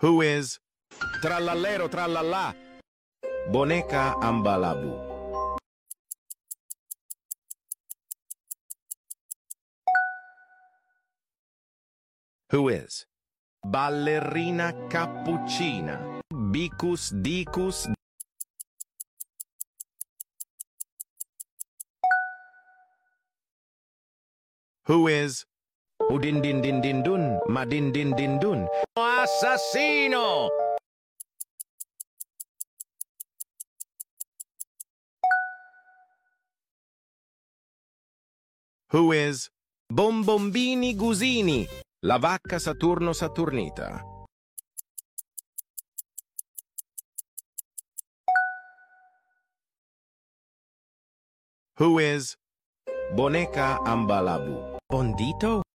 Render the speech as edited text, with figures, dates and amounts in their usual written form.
Who is trallallero trallallà? Boneca Ambalabu. Who is ballerina cappuccina? Bicus dicus. Who is udin din din din dun, madin din din dun? Assassino! Who is Bombombini Gusini? La vacca Saturno Saturnita. Who is Boneca Ambalabu? Bondito?